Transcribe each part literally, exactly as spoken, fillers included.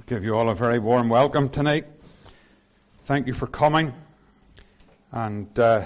Give you all a very warm welcome tonight. Thank you for coming. And uh,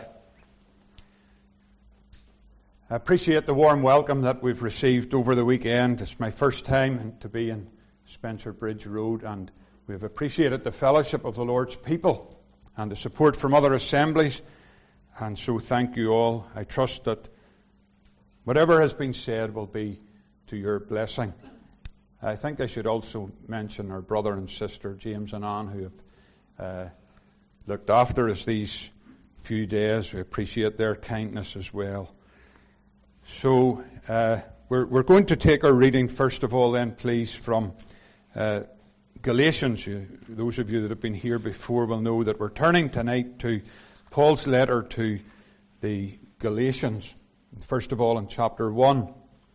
I appreciate the warm welcome that we've received over the weekend. It's my first time to be in Spencer Bridge Road, and we've appreciated the fellowship of the Lord's people and the support from other assemblies. And so thank you all. I trust that whatever has been said will be to your blessing. I think I should also mention our brother and sister, James and Anne, who have uh, looked after us these few days. We appreciate their kindness as well. So uh, we're, we're going to take our reading, first of all, then, please, from uh, Galatians. You, those of you that have been here before will know that we're turning tonight to Paul's letter to the Galatians. First of all, in chapter one.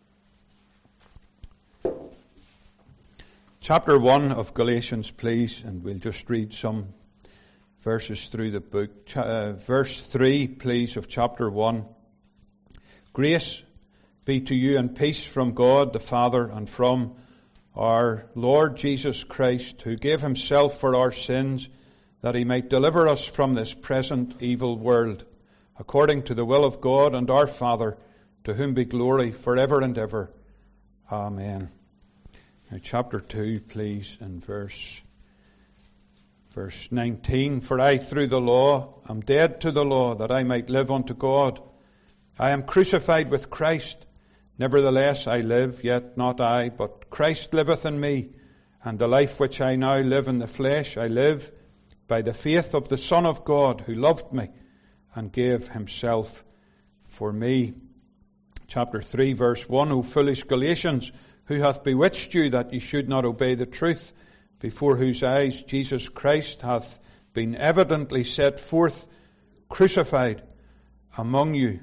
Chapter one of Galatians, please, and we'll just read some verses through the book. Uh, verse three, please, of chapter one. Grace be to you and peace from God the Father and from our Lord Jesus Christ, who gave himself for our sins, that he might deliver us from this present evil world, according to the will of God and our Father, to whom be glory forever and ever. Amen. Now, chapter two, please, and verse verse nineteen. For I, through the law, am dead to the law, that I might live unto God. I am crucified with Christ. Nevertheless I live, yet not I, but Christ liveth in me. And the life which I now live in the flesh, I live by the faith of the Son of God, who loved me and gave himself for me. Chapter three, verse one. O foolish Galatians, who hath bewitched you that ye should not obey the truth, before whose eyes Jesus Christ hath been evidently set forth, crucified among you.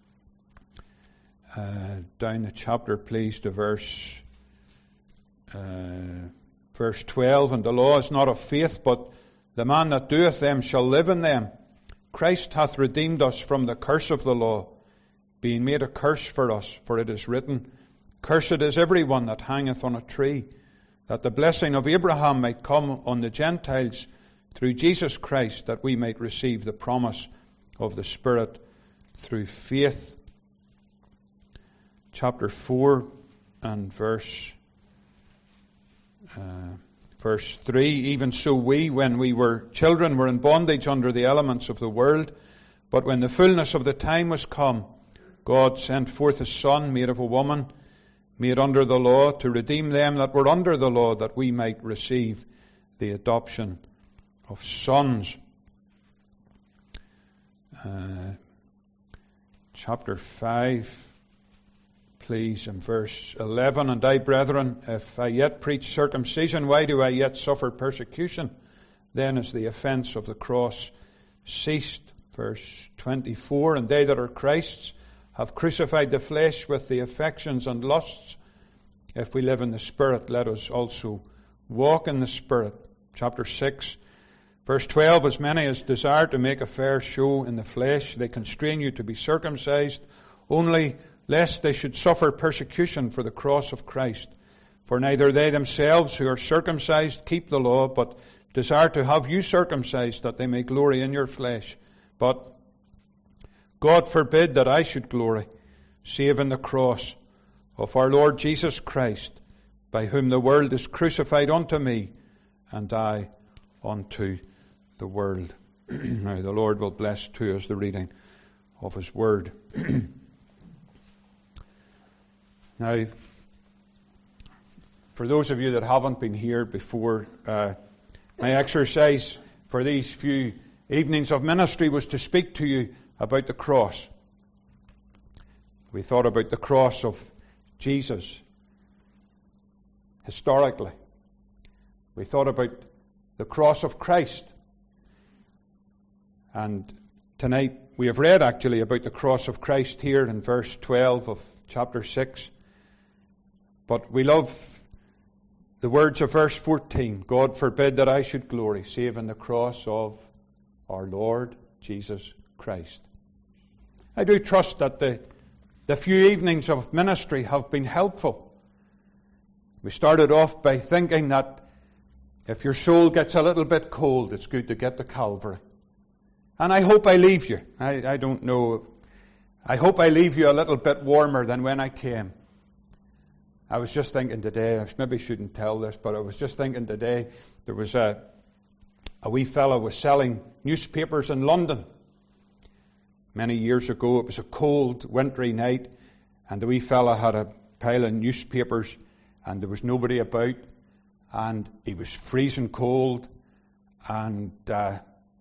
Uh, down the chapter, please, to verse uh, verse twelve. And the law is not of faith, but the man that doeth them shall live in them. Christ hath redeemed us from the curse of the law, being made a curse for us, for it is written, Cursed is every one that hangeth on a tree, that the blessing of Abraham might come on the Gentiles through Jesus Christ, that we might receive the promise of the Spirit through faith. Chapter four and verse uh, verse three. Even so we, when we were children, were in bondage under the elements of the world. But when the fullness of the time was come, God sent forth his Son, made of a woman, made under the law, to redeem them that were under the law, that we might receive the adoption of sons. Uh, chapter five, please, in verse eleven. And I, brethren, if I yet preach circumcision, why do I yet suffer persecution? Then is the offence of the cross ceased. Verse twenty-four. And they that are Christ's have crucified the flesh with the affections and lusts. If we live in the Spirit, let us also walk in the Spirit. Chapter six, verse twelve. As many as desire to make a fair show in the flesh, they constrain you to be circumcised, only lest they should suffer persecution for the cross of Christ. For neither they themselves who are circumcised keep the law, but desire to have you circumcised, that they may glory in your flesh. But God forbid that I should glory, save in the cross of our Lord Jesus Christ, by whom the world is crucified unto me, and I unto the world. Now the Lord will bless to us the reading of his word. Now, for those of you that haven't been here before, uh, my exercise for these few evenings of ministry was to speak to you about the cross. We thought about the cross of Jesus historically. We thought about the cross of Christ. And tonight we have read actually about the cross of Christ here in verse twelve of chapter six. But we love the words of verse fourteen. God forbid that I should glory, save in the cross of our Lord Jesus Christ. I do trust that the, the few evenings of ministry have been helpful. We started off by thinking that if your soul gets a little bit cold, it's good to get to Calvary. And I hope I leave you. I, I don't know. I hope I leave you a little bit warmer than when I came. I was just thinking today, I maybe shouldn't tell this, but I was just thinking today, there was a, a wee fellow was selling newspapers in London. Many years ago, it was a cold, wintry night, and the wee fellow had a pile of newspapers, and there was nobody about, and he was freezing cold, and uh,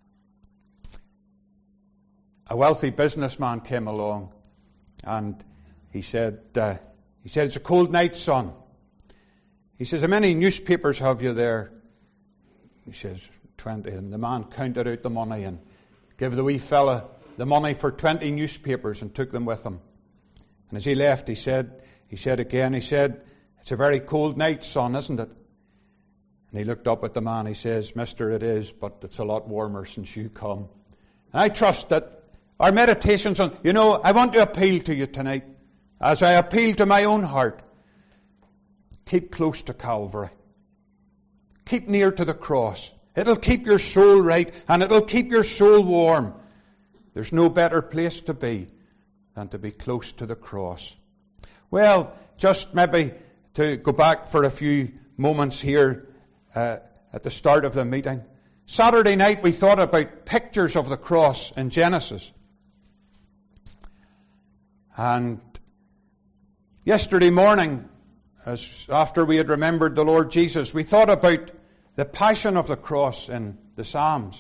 a wealthy businessman came along, and he said, uh, he said, "It's a cold night, son." He says, "How many newspapers have you there?" He says, twenty. And the man counted out the money and gave the wee fella the money for twenty newspapers and took them with him. And as he left, he said, he said again, he said, "It's a very cold night, son, isn't it?" And he looked up at the man. He says, "Mister, it is, but it's a lot warmer since you come." And I trust that our meditations on, you know, I want to appeal to you tonight, as I appeal to my own heart. Keep close to Calvary. Keep near to the cross. It'll keep your soul right, and it'll keep your soul warm. There's no better place to be than to be close to the cross. Well, just maybe to go back for a few moments here uh, at the start of the meeting. Saturday night we thought about pictures of the cross in Genesis. And yesterday morning, as after we had remembered the Lord Jesus, we thought about the passion of the cross in the Psalms.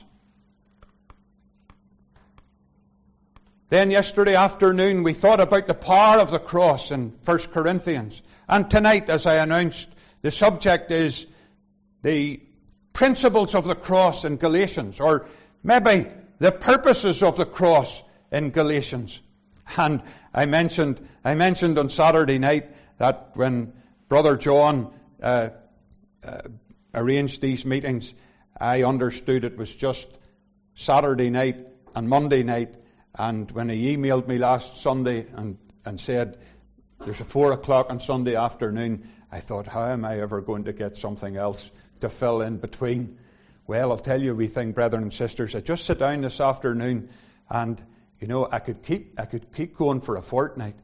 Then yesterday afternoon we thought about the power of the cross in First Corinthians. And tonight, as I announced, the subject is the principles of the cross in Galatians, or maybe the purposes of the cross in Galatians. And I mentioned, I mentioned on Saturday night that when Brother John uh, uh, arranged these meetings, I understood it was just Saturday night and Monday night. And when he emailed me last Sunday and, and said, "There's a four o'clock on Sunday afternoon," I thought, how am I ever going to get something else to fill in between? Well, I'll tell you a wee thing, brethren and sisters. I just sat down this afternoon, and you know, I could keep I could keep going for a fortnight.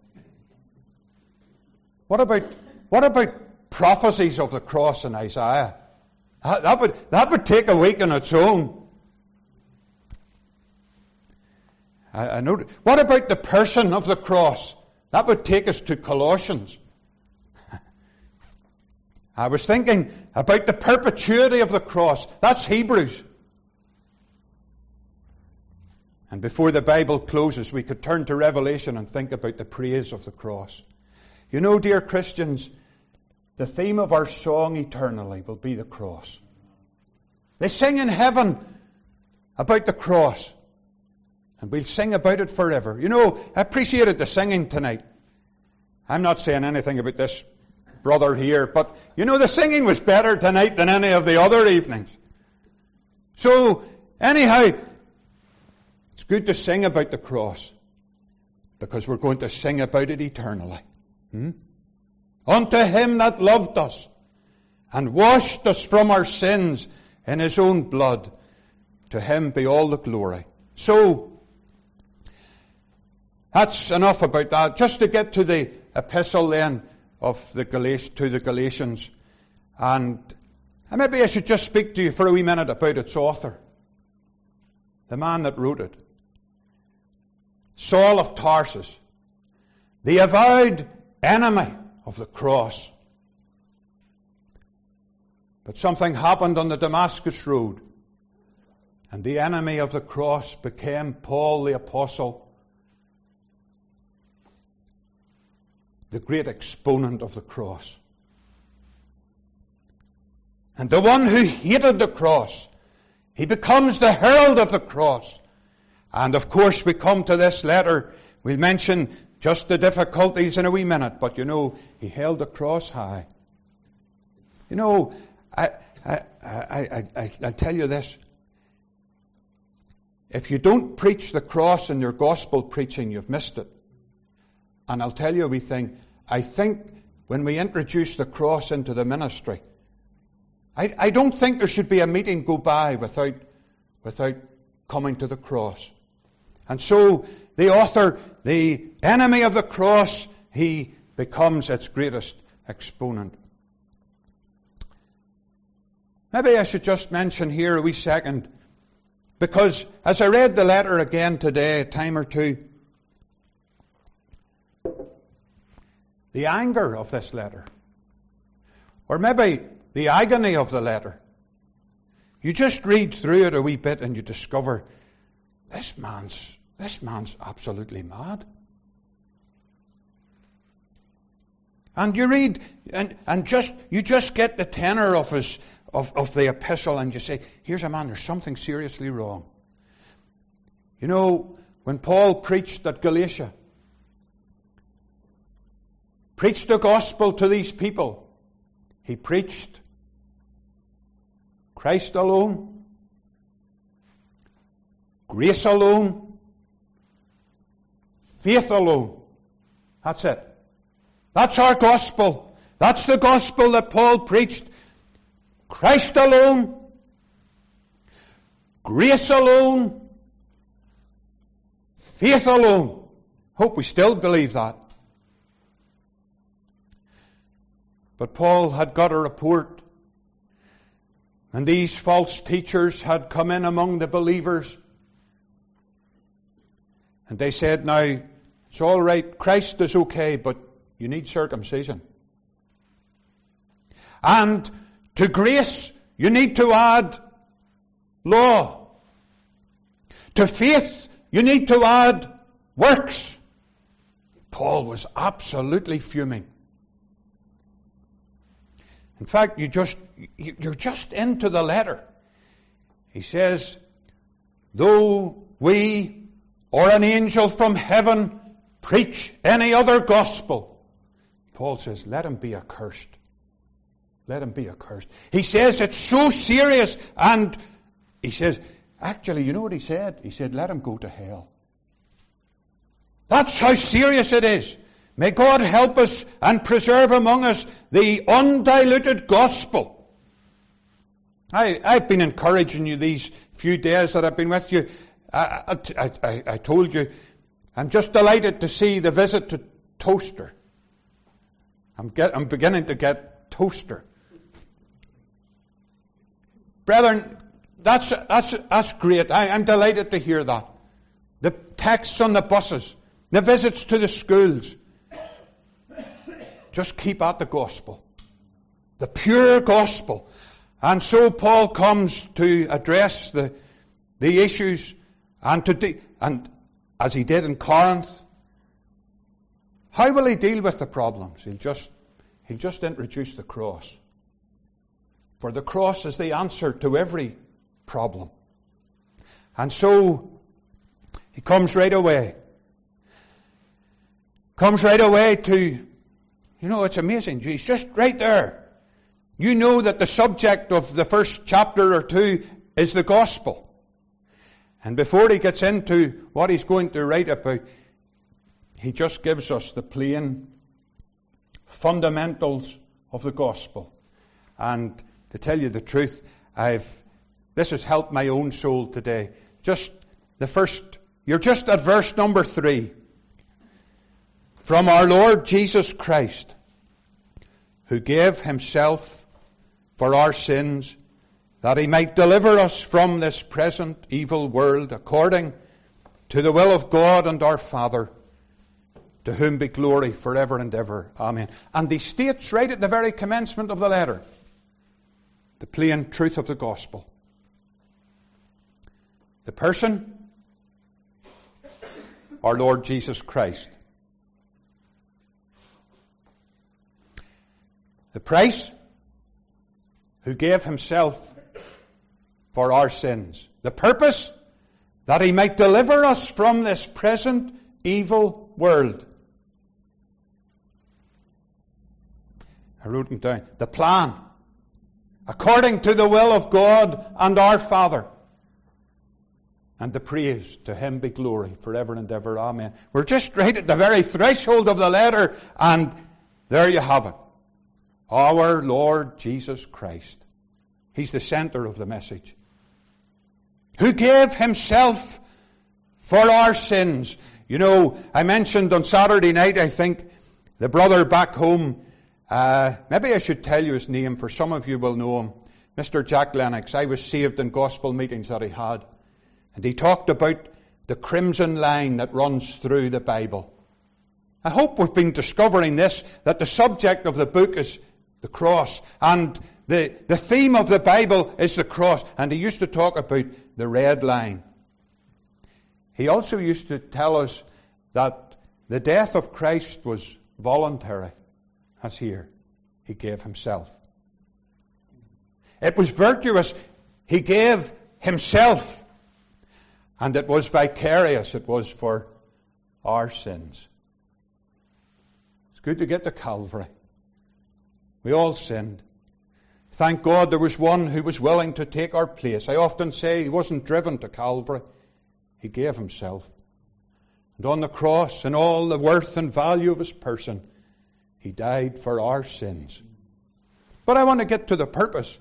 What about what about prophecies of the cross in Isaiah? That, that would that would take a week on its own. I, I know. What about the person of the cross? That would take us to Colossians. I was thinking about the perpetuity of the cross. That's Hebrews. And before the Bible closes, we could turn to Revelation and think about the praise of the cross. You know, dear Christians, the theme of our song eternally will be the cross. They sing in heaven about the cross. And we'll sing about it forever. You know, I appreciated the singing tonight. I'm not saying anything about this brother here, but you know, the singing was better tonight than any of the other evenings. So, anyhow, it's good to sing about the cross, because we're going to sing about it eternally. Hmm? Unto him that loved us and washed us from our sins in his own blood, to him be all the glory. So, that's enough about that. Just to get to the epistle then of the Galat- to the Galatians. And maybe I should just speak to you for a wee minute about its author. The man that wrote it. Saul of Tarsus. The avowed enemy of the cross. But something happened on the Damascus road. And the enemy of the cross became Paul the Apostle, the great exponent of the cross. And the one who hated the cross, he becomes the herald of the cross. And of course we come to this letter, we'll mention just the difficulties in a wee minute, but you know, he held the cross high. You know, I, I, I, I, I tell you this. If you don't preach the cross in your gospel preaching, you've missed it. And I'll tell you a wee thing. I think when we introduce the cross into the ministry, I, I don't think there should be a meeting go by without, without coming to the cross. And so the author, the enemy of the cross, he becomes its greatest exponent. Maybe I should just mention here a wee second, because as I read the letter again today, a time or two, the anger of this letter, or maybe the agony of the letter, you just read through it a wee bit and you discover this man's this man's absolutely mad. And you read and, and just you just get the tenor of his of, of the epistle, and you say, here's a man, there's something seriously wrong. You know, when Paul preached at Galatia, preached the gospel to these people, he preached Christ alone, grace alone, faith alone. That's it. That's our gospel. That's the gospel that Paul preached. Christ alone, grace alone, faith alone. Hope we still believe that. But Paul had got a report, and these false teachers had come in among the believers, and they said, now, it's all right, Christ is okay, but you need circumcision. And to grace, you need to add law. To faith, you need to add works. Paul was absolutely fuming. In fact, you just, you're just into the letter. He says, though we or an angel from heaven preach any other gospel, Paul says, let him be accursed. Let him be accursed. He says it's so serious, and he says, actually, you know what he said? He said, let him go to hell. That's how serious it is. May God help us and preserve among us the undiluted gospel. I, I've been encouraging you these few days that I've been with you. I, I, I, I told you, I'm just delighted to see the visit to Toaster. I'm, get, I'm beginning to get Toaster. Brethren, that's, that's, that's great. I, I'm delighted to hear that. The texts on the buses, the visits to the schools. Just keep at the gospel. The pure gospel. And so Paul comes to address the, the issues, and to de- and as he did in Corinth. How will he deal with the problems? He'll just, he'll just introduce the cross. For the cross is the answer to every problem. And so he comes right away. Comes right away to, you know, it's amazing. He's just right there. You know that the subject of the first chapter or two is the gospel. And before he gets into what he's going to write about, he just gives us the plain fundamentals of the gospel. And to tell you the truth, I've this has helped my own soul today. Just the first, you're just at verse number three. From our Lord Jesus Christ, who gave himself for our sins, that he might deliver us from this present evil world, according to the will of God and our Father, to whom be glory forever and ever. Amen. And he states right at the very commencement of the letter, the plain truth of the gospel. The person, our Lord Jesus Christ. The price, who gave himself for our sins. The purpose, that he might deliver us from this present evil world. I wrote them down. The plan, according to the will of God and our Father. And the praise, to him be glory forever and ever. Amen. We're just right at the very threshold of the letter, and there you have it. Our Lord Jesus Christ. He's the center of the message. Who gave himself for our sins. You know, I mentioned on Saturday night, I think, the brother back home, uh, maybe I should tell you his name, for some of you will know him, Mister Jack Lennox. I was saved in gospel meetings that he had. And he talked about the crimson line that runs through the Bible. I hope we've been discovering this, that the subject of the book is the cross. And the, the theme of the Bible is the cross. And he used to talk about the red line. He also used to tell us that the death of Christ was voluntary, as here. He gave himself. It was virtuous. He gave himself. And it was vicarious. It was for our sins. It's good to get to Calvary. We all sinned. Thank God there was one who was willing to take our place. I often say he wasn't driven to Calvary. He gave himself. And on the cross, in all the worth and value of his person, he died for our sins. But I want to get to the purpose.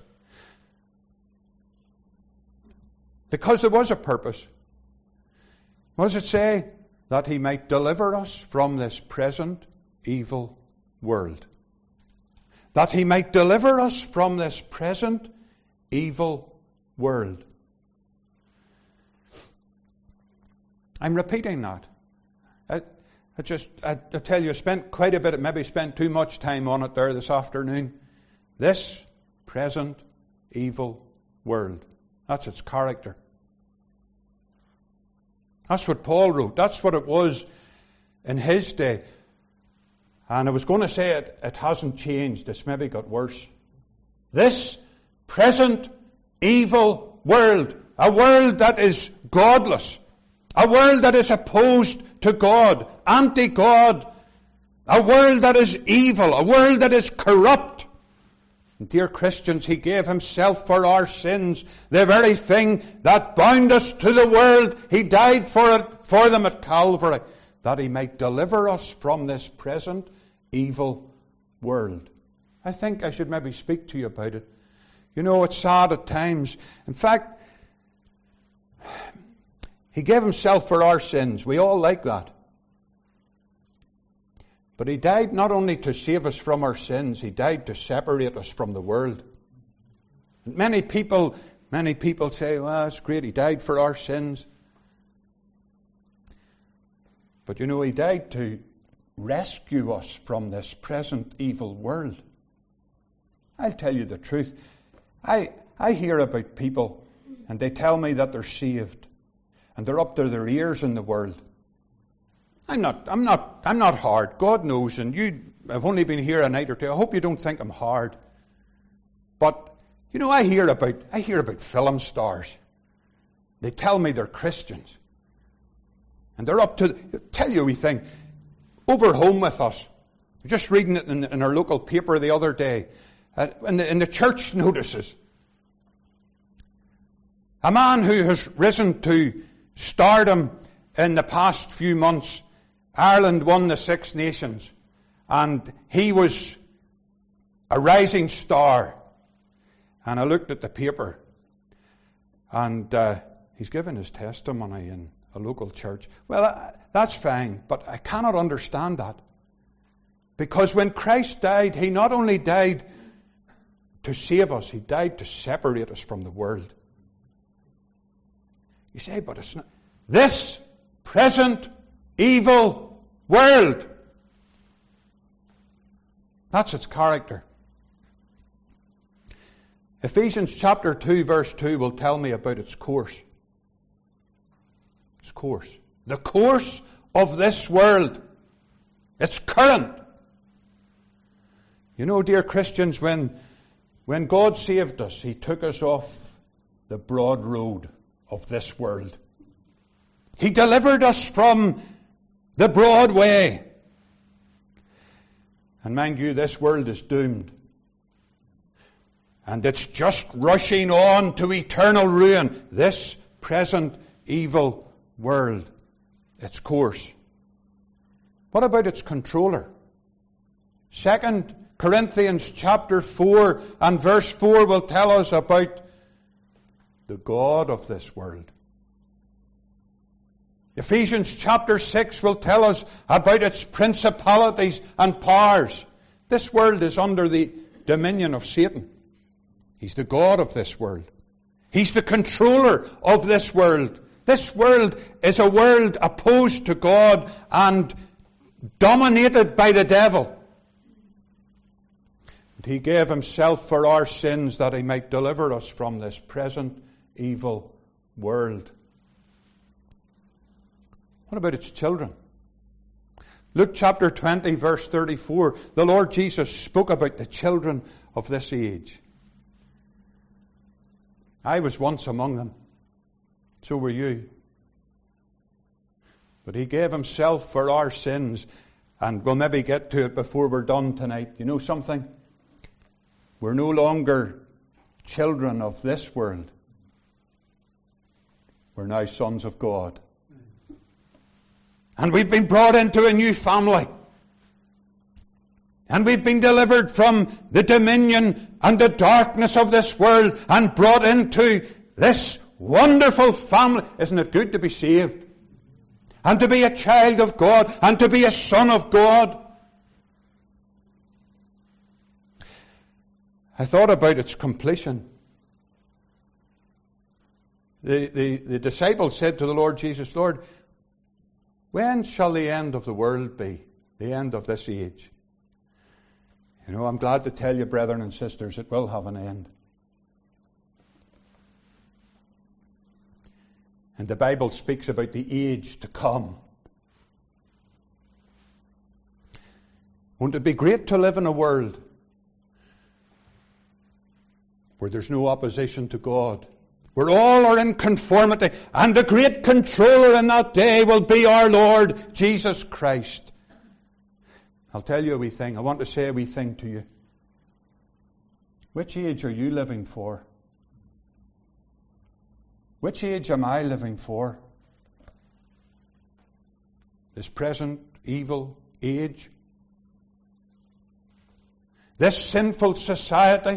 Because there was a purpose. What does it say? That he might deliver us from this present evil world. That he might deliver us from this present evil world. I'm repeating that. I, I just, I, I tell you, I spent quite a bit, maybe spent too much time on it there this afternoon. This present evil world. That's its character. That's what Paul wrote. That's what it was in his day. And I was going to say it, it hasn't changed. It's maybe got worse. This present evil world. A world that is godless. A world that is opposed to God. Anti-God. A world that is evil. A world that is corrupt. And dear Christians, he gave himself for our sins. The very thing that bound us to the world. He died for it, for them at Calvary. That he might deliver us from this present evil world. I think I should maybe speak to you about it. You know, it's sad at times. In fact, he gave himself for our sins. We all like that. But he died not only to save us from our sins, he died to separate us from the world. And many people, many people say, well, it's great, he died for our sins. But you know, he died to rescue us from this present evil world. I'll tell you the truth. I I hear about people and they tell me that they're saved and they're up to their ears in the world. I'm not I'm not I'm not hard. God knows, and you I've only been here a night or two. I hope you don't think I'm hard. But you know, I hear about I hear about film stars. They tell me they're Christians. And they're up to tell you a wee thing. Over home with us, just reading it in, in our local paper the other day, uh, in, the, in the church notices, a man who has risen to stardom in the past few months. Ireland won the Six Nations, and he was a rising star. And I looked at the paper, and uh, he's given his testimony in a local church. Well, uh, that's fine, but I cannot understand that. Because when Christ died, he not only died to save us, he died to separate us from the world. You say, but it's not. This present evil world. That's its character. Ephesians chapter two, verse two will tell me about its course. Its course. The course of this world. Its current. You know, dear Christians, when, when God saved us, he took us off the broad road of this world. He delivered us from the broad way. And mind you, this world is doomed. And it's just rushing on to eternal ruin. This present evil world, its course. What about its controller? Second Corinthians chapter four and verse four will tell us about the God of this world. Ephesians chapter six will tell us about its principalities and powers. This world is under the dominion of Satan. He's the God of this world. He's the controller of this world. This world is a world opposed to God and dominated by the devil. And he gave himself for our sins that he might deliver us from this present evil world. What about its children? Luke chapter twenty, verse thirty-four, the Lord Jesus spoke about the children of this age. I was once among them. So were you. But he gave himself for our sins, and we'll maybe get to it before we're done tonight. You know something? We're no longer children of this world. We're now sons of God. And we've been brought into a new family. And we've been delivered from the dominion and the darkness of this world and brought into this wonderful family. Isn't it good to be saved? And to be a child of God and to be a son of God. I thought about its completion. The, the, the disciples said to the Lord Jesus, Lord, when shall the end of the world be? The end of this age? You know, I'm glad to tell you, brethren and sisters, it will have an end. And the Bible speaks about the age to come. Won't it be great to live in a world where there's no opposition to God, where all are in conformity, and the great controller in that day will be our Lord Jesus Christ? I'll tell you a wee thing. I want to say a wee thing to you. Which age are you living for? Which age am I living for? This present evil age? This sinful society?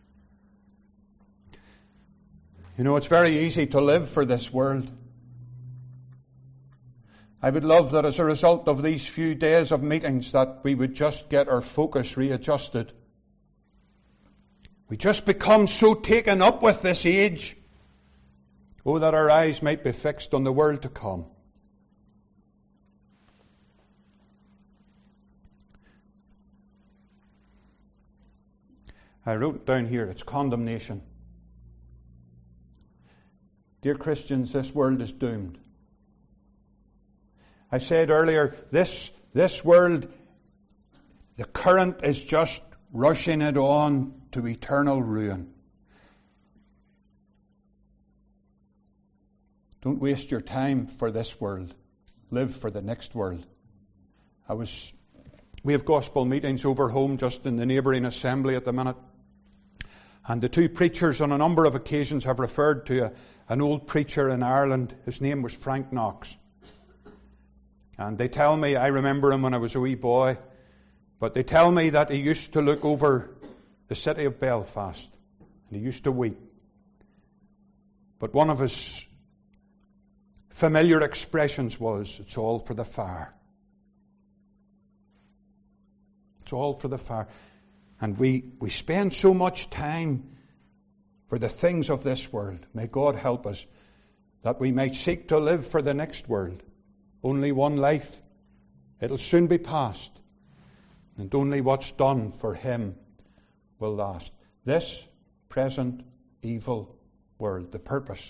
You know, it's very easy to live for this world. I would love that as a result of these few days of meetings that we would just get our focus readjusted. We just become so taken up with this age. Oh, that our eyes might be fixed on the world to come. I wrote down here, it's condemnation. Dear Christians, this world is doomed. I said earlier, this, this world, the current is just rushing it on to eternal ruin. Don't waste your time for this world. Live for the next world. I was, we have gospel meetings over home just in the neighbouring assembly at the minute. And the two preachers on a number of occasions have referred to a, an old preacher in Ireland. His name was Frank Knox. And they tell me, I remember him when I was a wee boy, but they tell me that he used to look over the city of Belfast and he used to weep. But one of his familiar expressions was, it's all for the fire. It's all for the fire. And we, we spend so much time for the things of this world. May God help us that we might seek to live for the next world. Only one life. It'll soon be past. And only what's done for him will last. This present evil world, the purpose.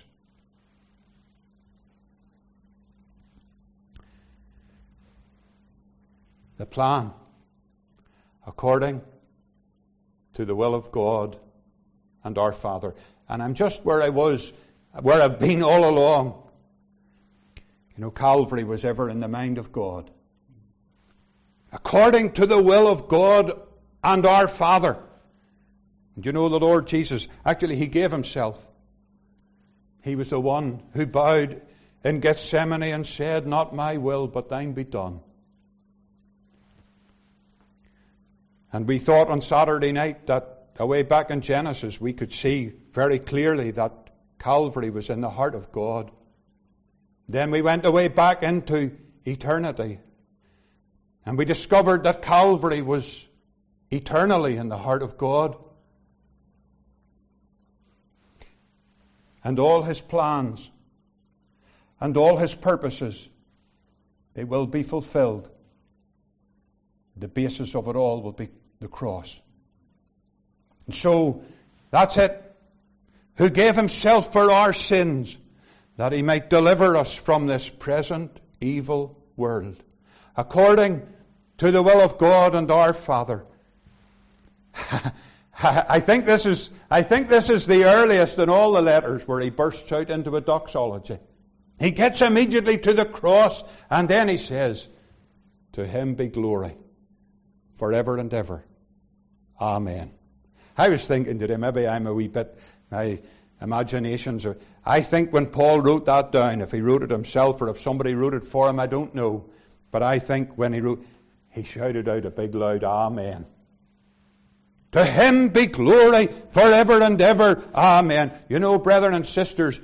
The plan, according to the will of God and our Father. And I'm just where I was, where I've been all along. You know, Calvary was ever in the mind of God. According to the will of God and our Father. And you know, the Lord Jesus, actually he gave himself. He was the one who bowed in Gethsemane and said, not my will, but thine be done. And we thought on Saturday night that away back in Genesis we could see very clearly that Calvary was in the heart of God. Then we went away back into eternity, and we discovered that Calvary was eternally in the heart of God. And all his plans and all his purposes, they will be fulfilled. The basis of it all will be the cross. And so, that's it. Who gave himself for our sins, that he might deliver us from this present evil world, according to the will of God and our Father. I think this is I think this is the earliest in all the letters where he bursts out into a doxology. He gets immediately to the cross, and then he says, "To him be glory forever and ever. Amen." I was thinking today, maybe I'm a wee bit, my imaginations are, I think when Paul wrote that down, if he wrote it himself or if somebody wrote it for him, I don't know. But I think when he wrote, he shouted out a big loud Amen. To him be glory forever and ever. Amen. You know, brethren and sisters,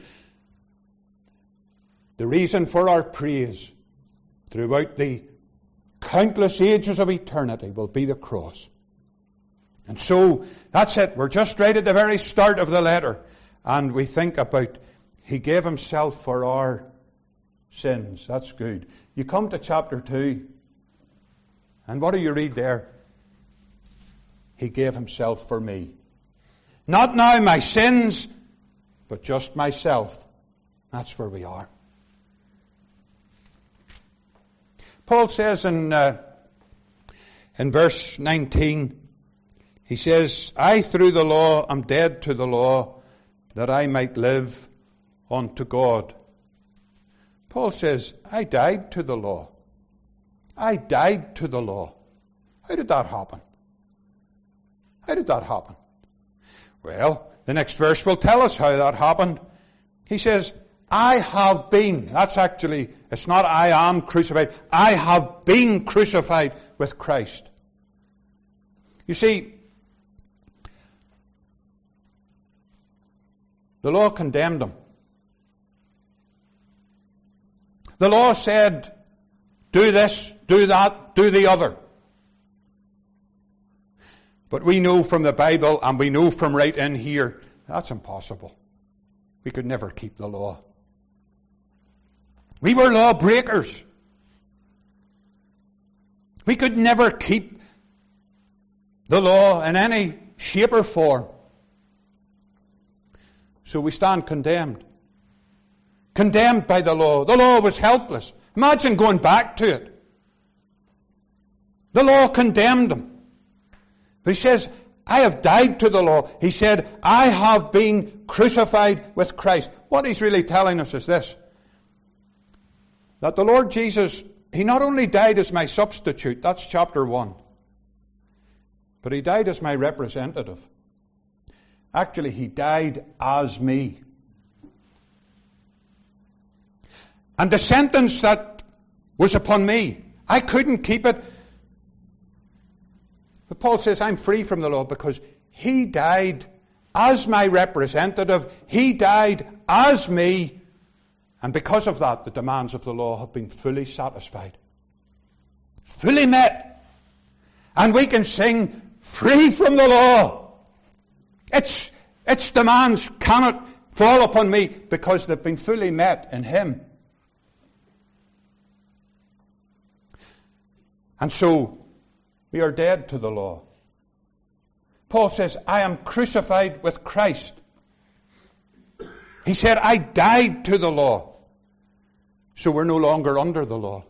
the reason for our praise throughout the countless ages of eternity will be the cross. And so, that's it. We're just right at the very start of the letter. And we think about, he gave himself for our sins. That's good. You come to chapter two. And what do you read there? He gave himself for me. Not now my sins, but just myself. That's where we are. Paul says in, uh, in verse nineteen, he says, I through the law am dead to the law, that I might live unto God. Paul says, I died to the law. I died to the law. How did that happen? How did that happen? Well, the next verse will tell us how that happened. He says, I have been, that's actually, it's not I am crucified, I have been crucified with Christ. You see, the law condemned him. The law said, do this, do that, do the other. But we know from the Bible, and we know from right in here, that's impossible. We could never keep the law. We were law breakers. We could never keep the law in any shape or form. So we stand condemned. Condemned by the law. The law was helpless. Imagine going back to it. The law condemned him. But he says, I have died to the law. He said, I have been crucified with Christ. What he's really telling us is this. That the Lord Jesus, he not only died as my substitute, that's chapter one, but he died as my representative. Actually, he died as me. And the sentence that was upon me, I couldn't keep it. But Paul says, I'm free from the law because he died as my representative. He died as me. And because of that, the demands of the law have been fully satisfied. Fully met. And we can sing, free from the law. Its, its demands cannot fall upon me because they've been fully met in him. And so, we are dead to the law. Paul says, I am crucified with Christ. He said, I died to the law. So we're no longer under the law.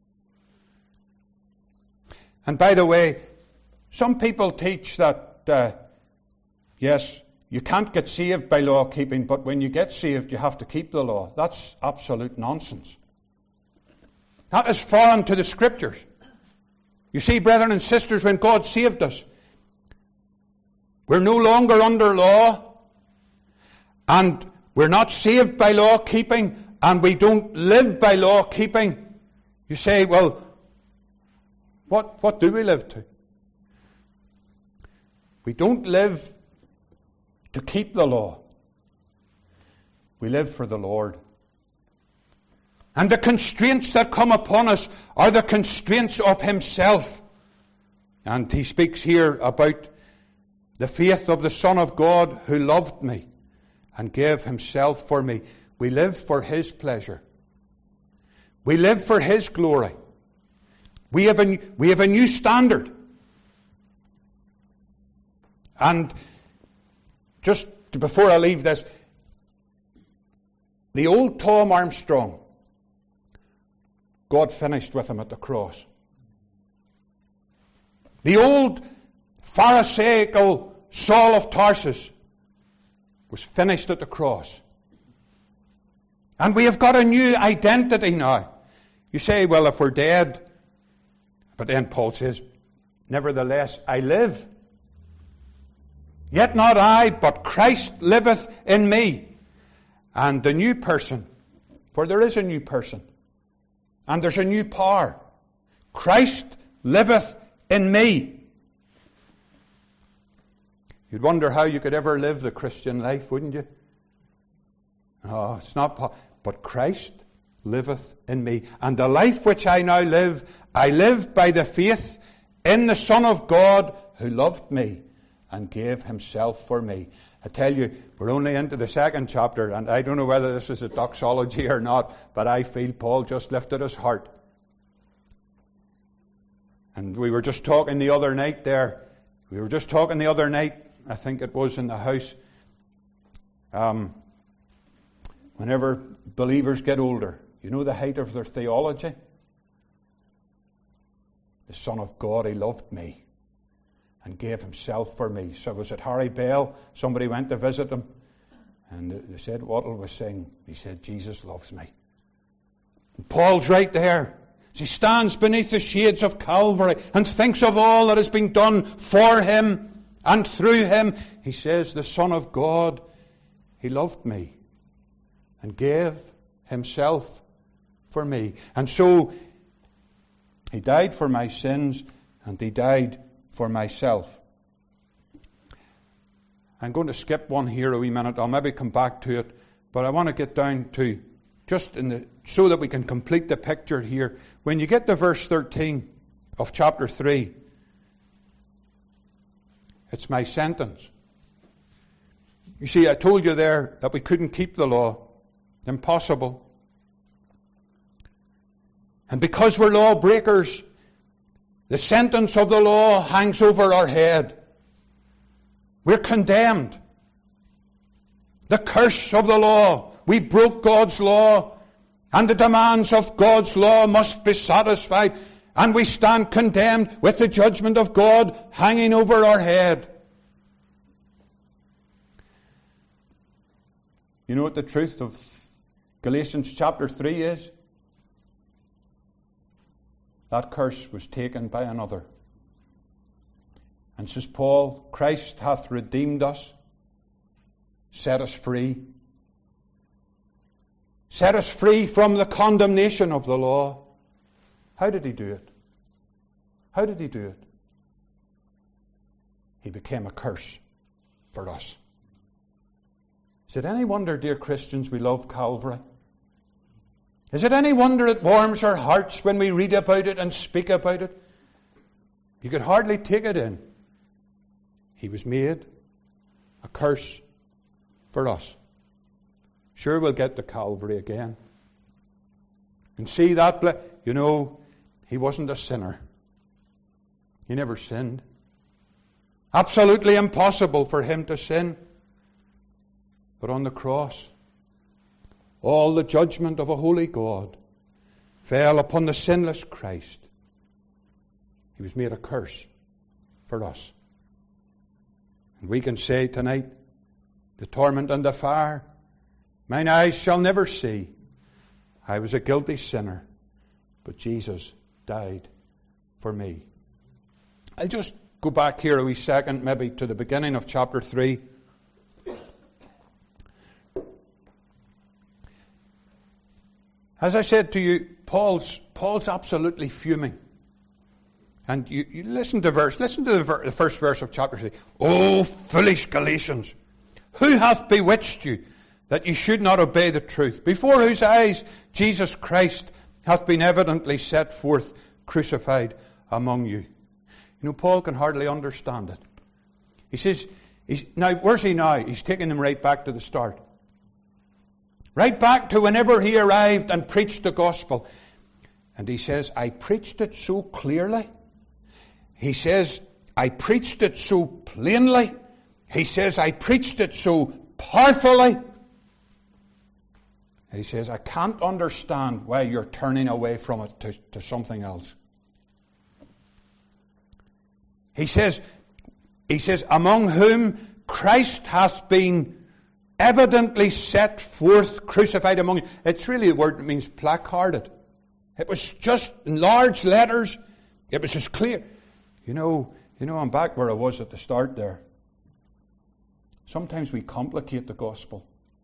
And by the way, some people teach that, uh, yes, you can't get saved by law keeping, but when you get saved, you have to keep the law. That's absolute nonsense. That is foreign to the Scriptures. You see, brethren and sisters, when God saved us, we're no longer under law, and we're not saved by law keeping, and we don't live by law keeping. You say, well, what, what do we live to? We don't live to keep the law. We live for the Lord. And the constraints that come upon us are the constraints of himself. And he speaks here about the faith of the Son of God who loved me and gave himself for me. We live for his pleasure. We live for his glory. We have a, we have a new standard. And just before I leave this, the old Tom Armstrong, God finished with him at the cross. The old Pharisaical Saul of Tarsus was finished at the cross. And we have got a new identity now. You say, well, if we're dead, but then Paul says, nevertheless, I live. Yet not I, but Christ liveth in me. And the new person, for there is a new person, and there's a new power. Christ liveth in me. You'd wonder how you could ever live the Christian life, wouldn't you? Oh, it's not possible. But Christ liveth in me. And the life which I now live, I live by the faith in the Son of God who loved me and gave himself for me. I tell you, we're only into the second chapter, and I don't know whether this is a doxology or not, but I feel Paul just lifted his heart. And we were just talking the other night there, we were just talking the other night, I think it was in the house, um, whenever believers get older, you know the height of their theology? The Son of God, he loved me and gave himself for me. So I was at Harry Bell, somebody went to visit him, and they said, Wattle was saying, he said, Jesus loves me. And Paul's right there. As he stands beneath the shades of Calvary and thinks of all that has been done for him and through him, he says, the Son of God, he loved me and gave himself for me. And so he died for my sins, and he died for myself. I'm going to skip one here a wee minute. I'll maybe come back to it, but I want to get down to just in the so that we can complete the picture here. When you get to verse thirteen of chapter three, it's my sentence. You see, I told you there that we couldn't keep the law. Impossible. And because we're lawbreakers, the sentence of the law hangs over our head. We're condemned. The curse of the law. We broke God's law, and the demands of God's law must be satisfied, and we stand condemned with the judgment of God hanging over our head. You know what the truth of Galatians chapter three is? That curse was taken by another. And says Paul, Christ hath redeemed us, set us free. Set us free from the condemnation of the law. How did he do it? How did he do it? He became a curse for us. Is it any wonder, dear Christians, we love Calvary? Is it any wonder it warms our hearts when we read about it and speak about it? You could hardly take it in. He was made a curse for us. Sure, we'll get to Calvary again. And see that, you know, he wasn't a sinner. He never sinned. Absolutely impossible for him to sin. But on the cross, all the judgment of a holy God fell upon the sinless Christ. He was made a curse for us. And we can say tonight, the torment and the fire, mine eyes shall never see. I was a guilty sinner, but Jesus died for me. I'll just go back here a wee second, maybe to the beginning of chapter three. As I said to you, Paul's, Paul's absolutely fuming. And you, you listen to verse, listen to the, ver, the first verse of chapter three. Oh, foolish Galatians, who hath bewitched you that you should not obey the truth, before whose eyes Jesus Christ hath been evidently set forth, crucified among you? You know, Paul can hardly understand it. He says, he's, now, where's he now? He's taking them right back to the start. Right back to whenever he arrived and preached the gospel. And he says, I preached it so clearly. He says, I preached it so plainly. He says, I preached it so powerfully. And he says, I can't understand why you're turning away from it to, to something else. He says, he says, among whom Christ hath been evidently set forth, crucified among you. It's really a word that means placarded. It was just in large letters. It was as clear. You know, you know, I'm back where I was at the start there. Sometimes we complicate the gospel.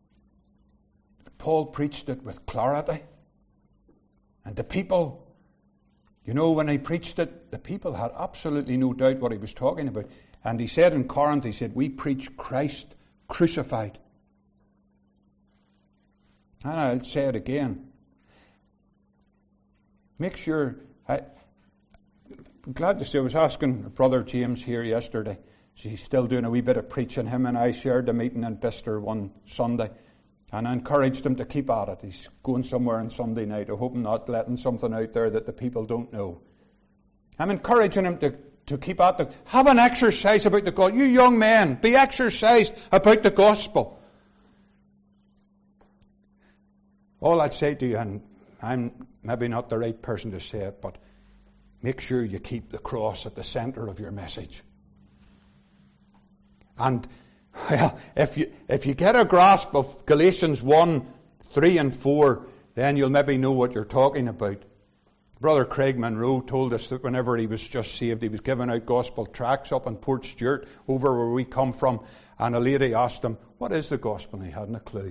Paul preached it with clarity. And the people, you know, when he preached it, the people had absolutely no doubt what he was talking about. And he said in Corinth, he said, we preach Christ crucified. And I'll say it again. Make sure, I, I'm glad to say, I was asking Brother James here yesterday. He's still doing a wee bit of preaching. Him and I shared a meeting in Bicester one Sunday. And I encouraged him to keep at it. He's going somewhere on Sunday night. I hope I'm not letting something out there that the people don't know. I'm encouraging him to, to keep at it. Have an exercise about the gospel. You young men, be exercised about the gospel. All I'd say to you, and I'm maybe not the right person to say it, but make sure you keep the cross at the center of your message. And well, if you if you get a grasp of Galatians one, three and four, then you'll maybe know what you're talking about. Brother Craig Monroe told us that whenever he was just saved, he was giving out gospel tracts up in Port Stewart, over where we come from, and a lady asked him, what is the gospel? And he hadn't a clue.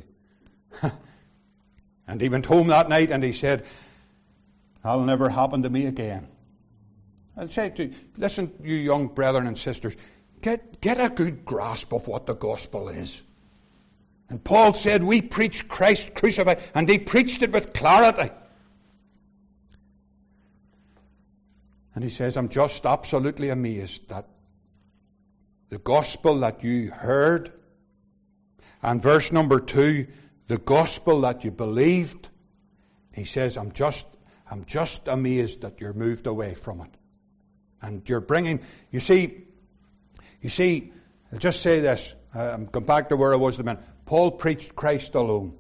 And he went home that night and he said, that'll never happen to me again. I'll say to you, listen, you young brethren and sisters, get, get a good grasp of what the gospel is. And Paul said, we preach Christ crucified, and he preached it with clarity. And he says, I'm just absolutely amazed that the gospel that you heard, and verse number two, the gospel that you believed, he says, I'm just, I'm just amazed that you're moved away from it. And you're bringing, you see, you see, I'll just say this, I'm going back to where I was a minute. Paul preached Christ alone.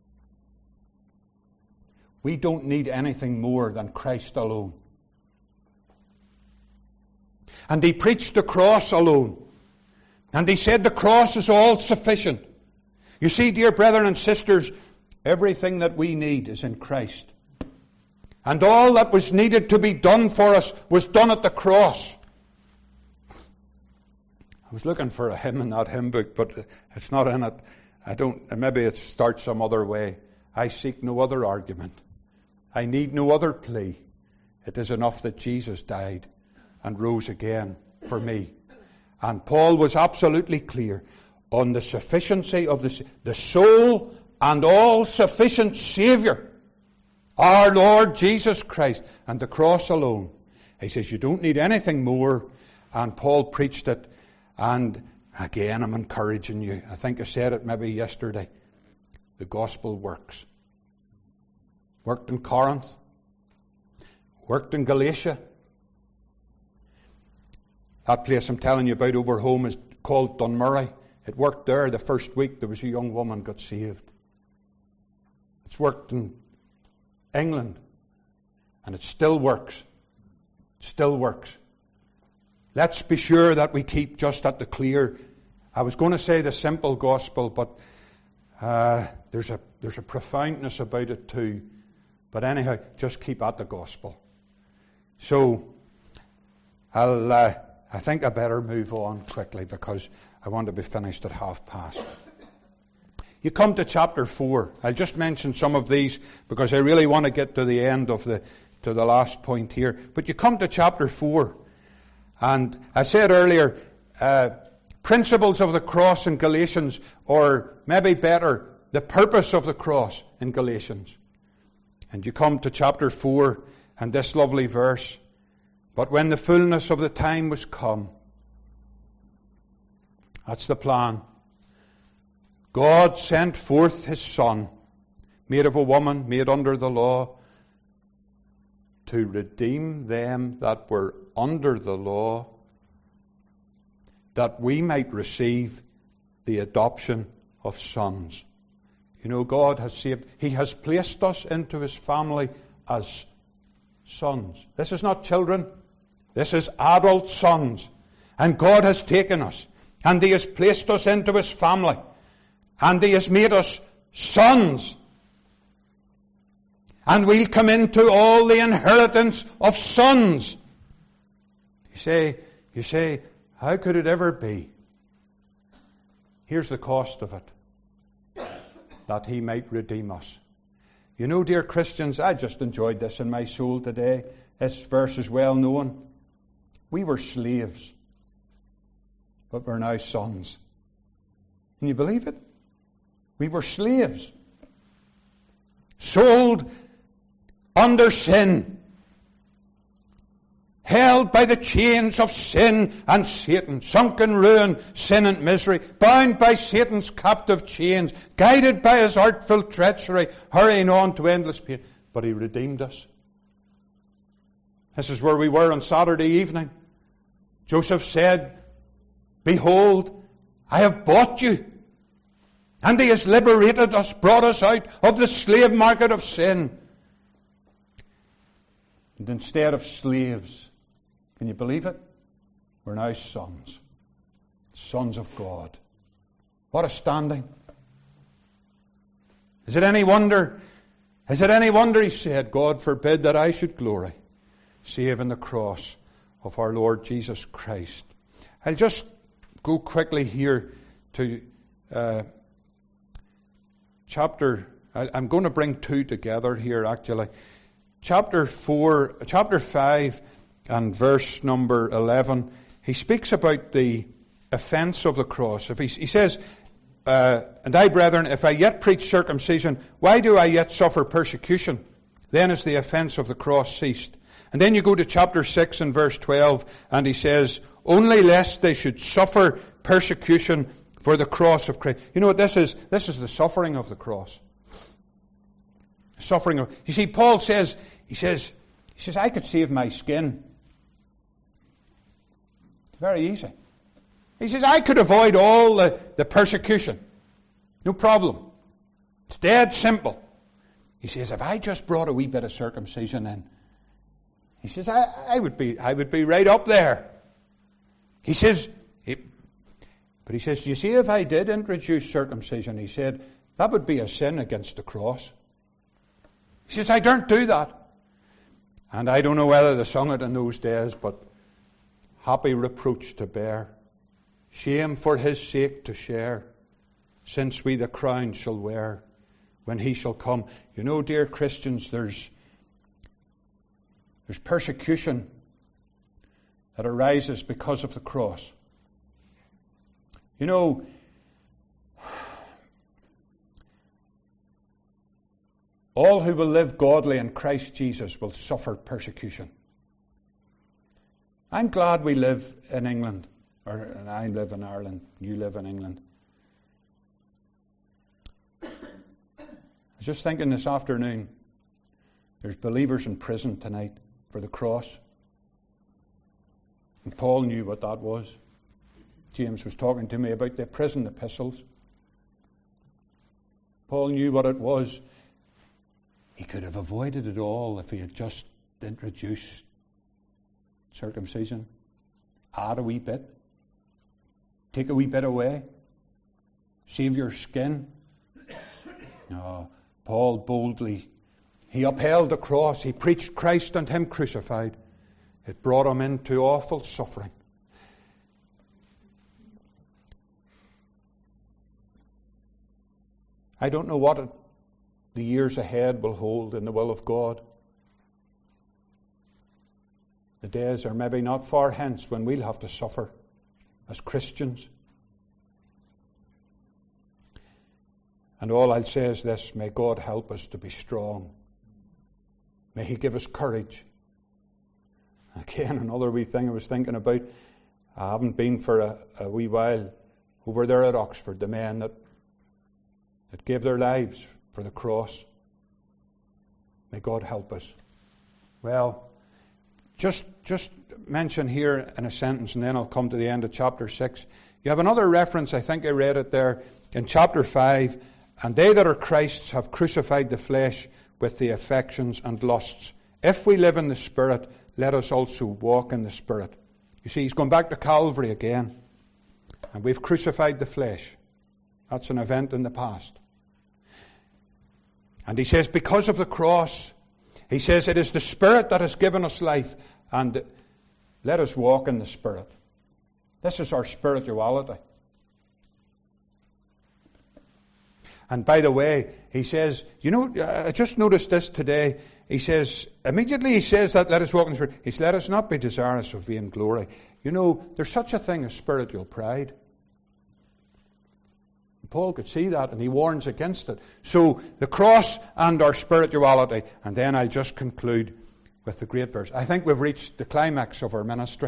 We don't need anything more than Christ alone. And he preached the cross alone. And he said the cross is all sufficient. You see, dear brethren and sisters, everything that we need is in Christ. And all that was needed to be done for us was done at the cross. I was looking for a hymn in that hymn book, but it's not in it. I don't, maybe it starts some other way. I seek no other argument. I need no other plea. It is enough that Jesus died and rose again for me. And Paul was absolutely clear on the sufficiency of the, the sole and all-sufficient Saviour, our Lord Jesus Christ, and the cross alone. He says, you don't need anything more. And Paul preached it. And again, I'm encouraging you. I think I said it maybe yesterday. The gospel works. Worked in Corinth. Worked in Galatia. That place I'm telling you about over home is called Dunmurray. It worked there. The first week there was a young woman got saved. It's worked in England. And it still works. It still works. Let's be sure that we keep just at the clear. I was going to say the simple gospel, but uh, there's a there's a profoundness about it too. But anyhow, just keep at the gospel. So I'll uh, I think I better move on quickly because I want to be finished at half past. You come to chapter four. I'll just mention some of these because I really want to get to the end of the to the last point here. But you come to chapter four. And I said earlier, uh, principles of the cross in Galatians, or maybe better, the purpose of the cross in Galatians. And you come to chapter four and this lovely verse. But when the fullness of the time was come, that's the plan. God sent forth his Son, made of a woman, made under the law, to redeem them that were under the law, that we might receive the adoption of sons. You know, God has saved, he has placed us into his family as sons. This is not children. This is adult sons. And God has taken us, and he has placed us into his family, and he has made us sons. And we'll come into all the inheritance of sons. You say, you say, how could it ever be? Here's the cost of it. That he might redeem us. You know, dear Christians, I just enjoyed this in my soul today. This verse is well known. We were slaves, but we're now sons. Can you believe it? We were slaves. Sold under sin, held by the chains of sin and Satan, sunk in ruin, sin and misery, bound by Satan's captive chains, guided by his artful treachery, hurrying on to endless pain. But he redeemed us. This is where we were on Saturday evening. Joseph said, behold, I have bought you. And he has liberated us, brought us out of the slave market of sin. And instead of slaves, can you believe it? We're now sons. Sons of God. What a standing. Is it any wonder? Is it any wonder, he said, God forbid that I should glory, save in the cross of our Lord Jesus Christ. I'll just go quickly here to uh, chapter, I, I'm going to bring two together here actually. Chapter four, chapter five and verse number eleven, he speaks about the offence of the cross. If he, he says, uh, and I, brethren, if I yet preach circumcision, why do I yet suffer persecution? Then is the offence of the cross ceased. And then you go to chapter six and verse twelve, and he says, only lest they should suffer persecution for the cross of Christ. You know what this is? This is the suffering of the cross. Suffering of, you see, Paul says, he says, he says, I could save my skin. It's very easy. He says, I could avoid all the, the persecution. No problem. It's dead simple. He says, if I just brought a wee bit of circumcision in, he says, I, I would be, I would be right up there. He says, he, but he says, you see, if I did introduce circumcision, he said, that would be a sin against the cross. He says, I don't do that. And I don't know whether they sung it in those days, but happy reproach to bear, shame for his sake to share, since we the crown shall wear when he shall come. You know, dear Christians, there's there's persecution that arises because of the cross. You know, all who will live godly in Christ Jesus will suffer persecution. I'm glad we live in England, or and I live in Ireland, you live in England. I was just thinking this afternoon, there's believers in prison tonight for the cross. And Paul knew what that was. James was talking to me about the prison epistles. Paul knew what it was. He could have avoided it all if he had just introduced circumcision. Add a wee bit. Take a wee bit away. Save your skin. No, Paul boldly, he upheld the cross. He preached Christ and him crucified. It brought him into awful suffering. I don't know what it, the years ahead will hold in the will of God. The days are maybe not far hence when we'll have to suffer as Christians. And all I'll say is this: may God help us to be strong. May He give us courage. Again, another wee thing I was thinking about. I haven't been for a, a wee while over there at Oxford, the men that, that gave their lives for the cross. May God help us. Well, just just mention here in a sentence, and then I'll come to the end of chapter six. You have another reference, I think I read it there, in chapter five. And they that are Christ's have crucified the flesh with the affections and lusts. If we live in the Spirit, let us also walk in the Spirit. You see, he's gone back to Calvary again. And we've crucified the flesh. That's an event in the past. And he says, because of the cross, he says, it is the Spirit that has given us life. And let us walk in the Spirit. This is our spirituality. And by the way, he says, you know, I just noticed this today. He says, immediately he says that, let us walk in the Spirit. He says, let us not be desirous of vainglory. You know, there's such a thing as spiritual pride. Paul could see that, and he warns against it. So, the cross and our spirituality. And then I'll just conclude with the great verse. I think we've reached the climax of our ministry.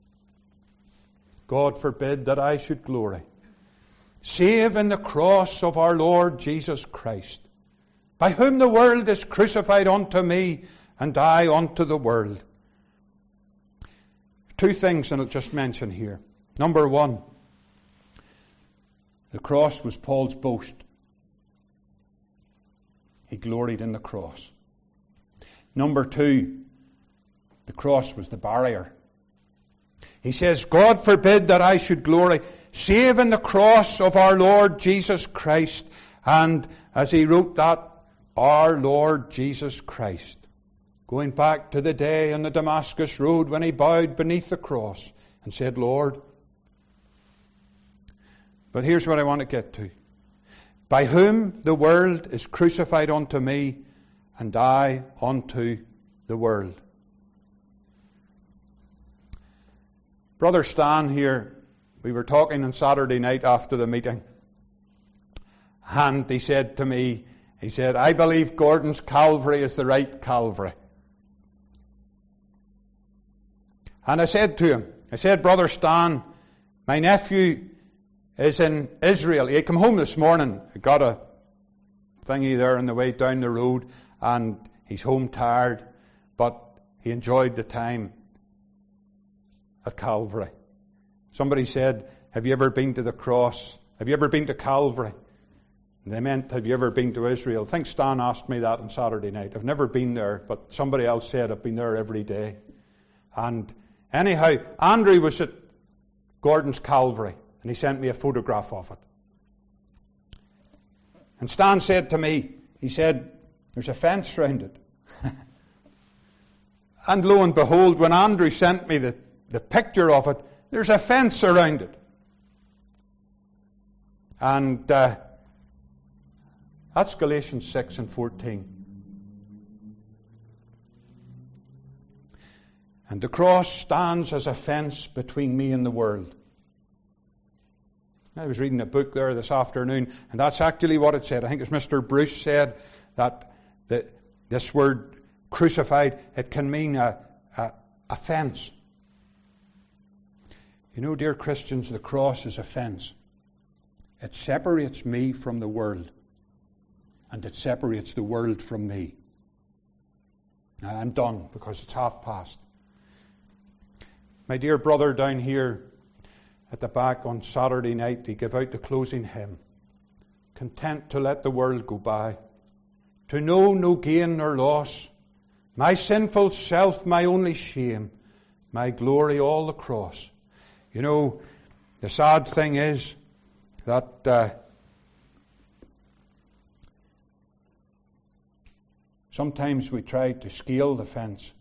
God forbid that I should glory, save in the cross of our Lord Jesus Christ, by whom the world is crucified unto me, and I unto the world. Two things that I'll just mention here. Number one, the cross was Paul's boast. He gloried in the cross. Number two, the cross was the barrier. He says, God forbid that I should glory, save in the cross of our Lord Jesus Christ. And as he wrote that, our Lord Jesus Christ. Going back to the day on the Damascus road when he bowed beneath the cross and said, Lord. But here's what I want to get to. By whom the world is crucified unto me, and I unto the world. Brother Stan here, we were talking on Saturday night after the meeting. And he said to me, he said, I believe Gordon's Calvary is the right Calvary. And I said to him, I said, Brother Stan, my nephew is in Israel. He came home this morning. He got a thingy there on the way down the road, and he's home tired, but he enjoyed the time at Calvary. Somebody said, have you ever been to the cross? Have you ever been to Calvary? And they meant, have you ever been to Israel? I think Stan asked me that on Saturday night. I've never been there, but somebody else said I've been there every day. And anyhow, Andrew was at Gordon's Calvary, and he sent me a photograph of it. And Stan said to me, he said, there's a fence round it. And lo and behold, when Andrew sent me the, the picture of it, there's a fence around it. And uh, that's Galatians six and fourteen. And the cross stands as a fence between me and the world. I was reading a book there this afternoon, and that's actually what it said. I think it was Mister Bruce said that the, this word crucified, it can mean a, a, a fence. You know, dear Christians, the cross is a fence. It separates me from the world, and it separates the world from me. Now, I'm done because it's half past. My dear brother down here at the back on Saturday night, he gave out the closing hymn. Content to let the world go by, to know no gain nor loss, my sinful self, my only shame, my glory, all the cross. You know, the sad thing is that uh, sometimes we try to scale the fence.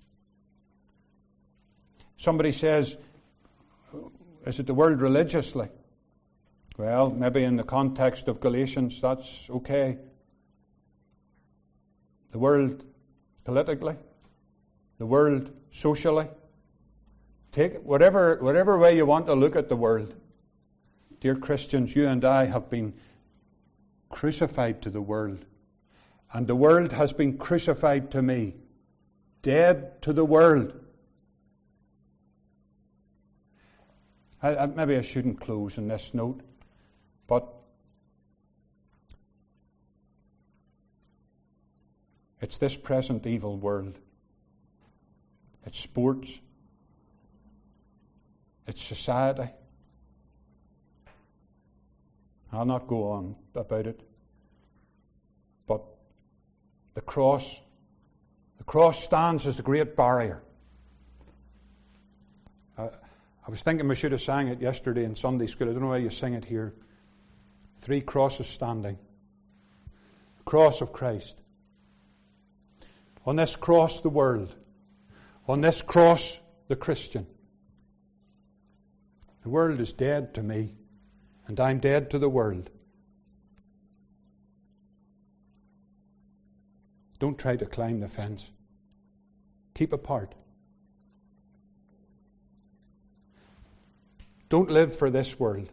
Somebody says, is it the world religiously? Well, maybe in the context of Galatians, that's okay. The world politically, the world socially. Take it, whatever, whatever way you want to look at the world. Dear Christians, you and I have been crucified to the world. And the world has been crucified to me. Dead to the world. I, I, maybe I shouldn't close on this note, but it's this present evil world. It's sports. It's society. I'll not go on about it. But the cross, the cross stands as the great barrier. Uh, I was thinking we should have sang it yesterday in Sunday school. I don't know why you sing it here. Three crosses standing. The cross of Christ. On this cross, the world. On this cross, the Christian. The world is dead to me, and I'm dead to the world. Don't try to climb the fence. Keep apart. Don't live for this world.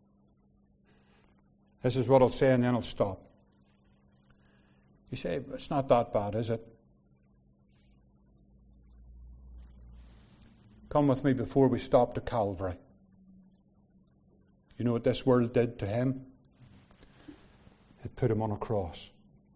This is what I'll say and then I'll stop. You say, it's not that bad, is it? Come with me before we stop to Calvary. You know what this world did to him? It put him on a cross.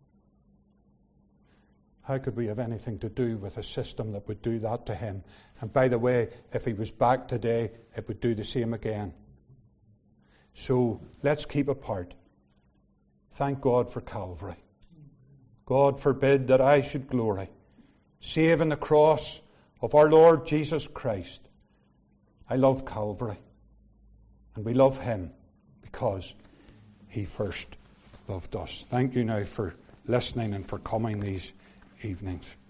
How could we have anything to do with a system that would do that to him? And by the way, if he was back today, it would do the same again. So let's keep apart. Thank God for Calvary. God forbid that I should glory, save in the cross of our Lord Jesus Christ. I love Calvary. And we love him because he first loved us. Thank you now for listening and for coming these evenings.